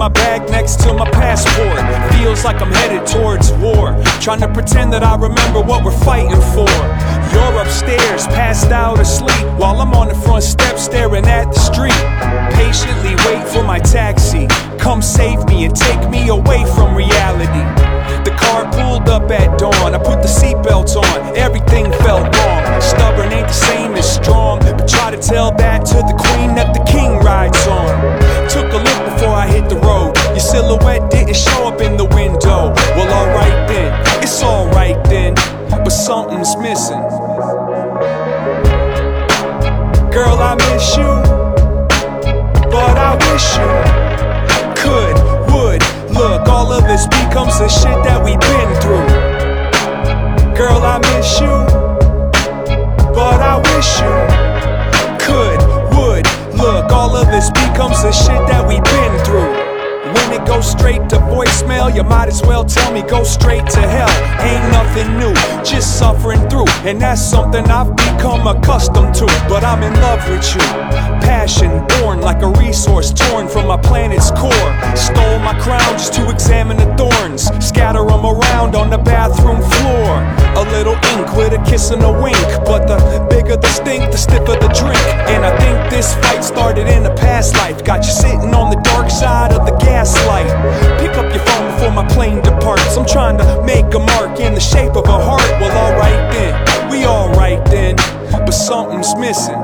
my bag next to my passport. Feels like I'm headed towards war, trying to pretend that I remember what we're fighting for. You're upstairs, passed out asleep, while I'm on the front steps staring at the street. Patiently wait for my taxi, come save me and take me away from reality. The car pulled up at dawn, I put the seatbelt on, everything felt wrong. Stubborn ain't the same as strong, but try to tell that to the queen that the king rides on. Took a look before I hit the road, your silhouette didn't show up in the window. Well, alright then, it's alright then, but something's missing. Girl, I miss you, but I wish you could, would. Look, all of this becomes the shit that we've been through. Girl, I miss you, but I wish you could, would. Look, all of this becomes the shit that we've been through. When it goes straight to voicemail, you might as well tell me go straight to hell. Ain't nothing new, just suffering through, and that's something I've become accustomed to. But I'm in love with you, passion born like a resource torn from my planet's core. Stole my crown just to examine the thorns, scatter them around on the bathroom floor. A little ink with a kiss and a wink, but the bigger the stink, the stiffer the drink. And I think this fight started in a past life, got you sitting on the dark side of the gaslight. Pick up your phone before my plane departs, I'm trying to make a mark in the shape of a heart. Well, alright then, we alright then, but something's missing.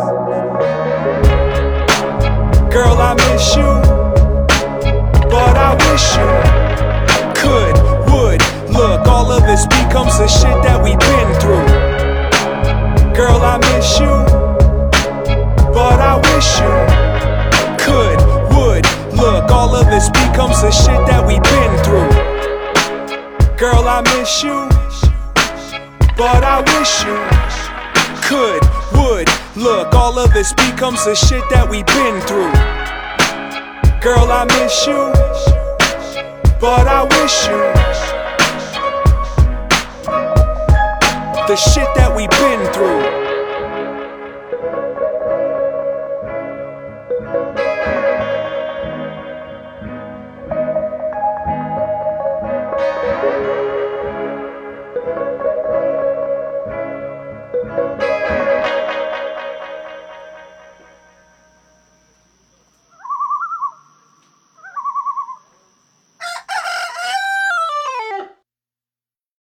Girl, I miss you, but I wish you could, would. Look, all of this becomes the shit that we've been through. Girl, I miss you, but I wish you could, would. Look, all of this becomes the shit that we've been through. Girl, I miss you, but I wish you could, would. Look, all of this becomes the shit that we've been through. Girl, I miss you, but I wish you the shit that we've been through.